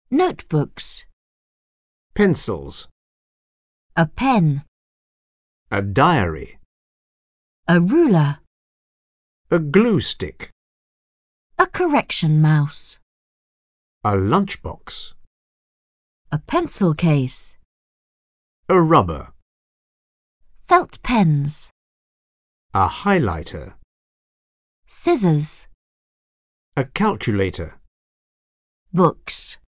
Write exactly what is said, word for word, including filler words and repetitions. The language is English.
Notebooks. Pencils. A pen. A diary. A ruler. A glue stick. A correction mouse. A lunchbox. A pencil case. A rubber. Felt pens. A highlighter. Scissors. A calculator. Books.